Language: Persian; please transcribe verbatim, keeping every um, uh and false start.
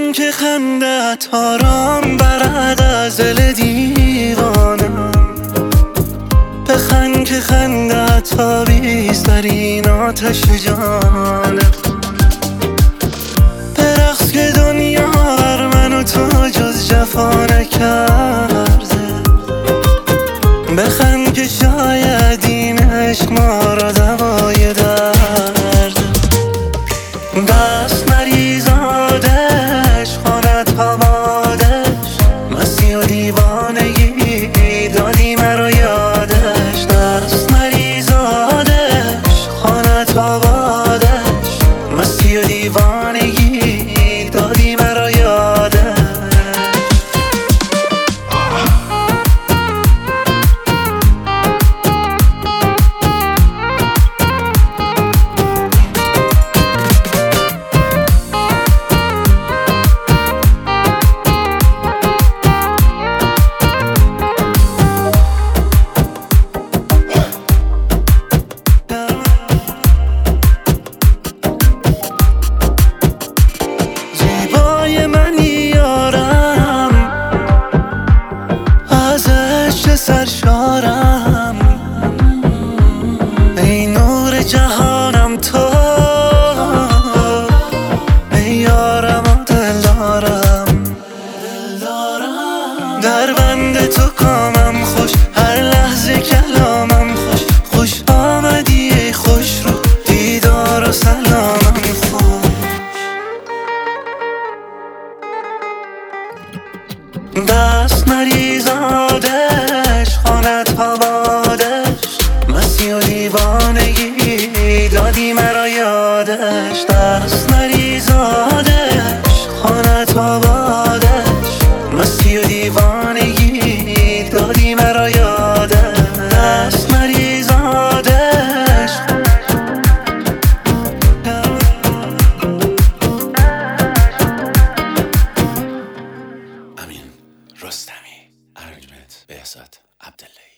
که خندت آرام برد از دل دیوانم، بخند که خندت تابیز در این آتش جانم. برقص که دنیا بر من و تو جز جفا نکرده، بخند که شاید این عشق ما را دوای درد. دست مریض آدش خانت هوادش، مستی و دیوانگی دادی مرا یادش. دست مریض آدش خانت هوادش، مستی و دیوانگی دادی مرا یادش. سرشارم ای نور جهانم تو، ای یارم و دلدارم. در بند تو کامم خوش، هر لحظه کلامم خوش. خوش آمدی ای خوش رو، دیدار و سلامم خوش. دست مریض آدش خانت هوادش، مستی و دیوانگی دادی مرا یادش. دست مریض آدش خانت هوادش، مستی و دیوانگی دادی مرا یادش. دست مریض آدش امین رستمی، ارنجمنت بهزاد عبداللهی.